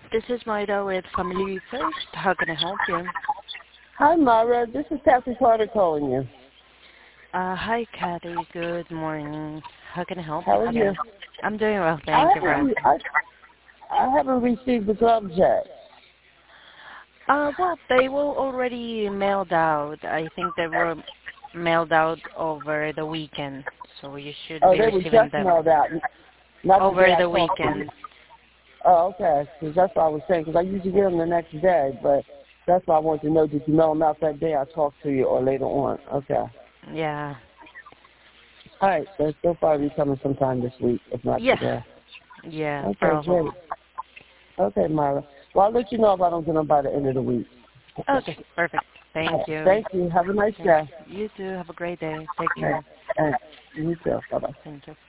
This is Maida with Family First. How can I help you? Hi, Mara. This is Kathy Carter calling you. Hi, Kathy. Good morning. How can I help How you are today? you? I'm doing well. Thank you for asking. I haven't received the gloves yet. Well, they were already mailed out. I think they were mailed out over the weekend, so you should Oh, be they were receiving just them mailed out, not the over day I the talked to you. weekend. Oh, okay. Because that's what I was saying. Because I usually get them the next day, but that's why I wanted to know, did you mail them out that day I talked to you or later on? Okay. Yeah. All right. So they'll probably be coming sometime this week, if not Yes. today. Yeah, Okay, great. probably. Okay, Myra. Well, I'll let you know if I don't get them by the end of the week. Okay, perfect. Thank you. Thank you. Have a nice Thank day. you. You too. Have a great day. Take care. And you too. Bye-bye. Thank you.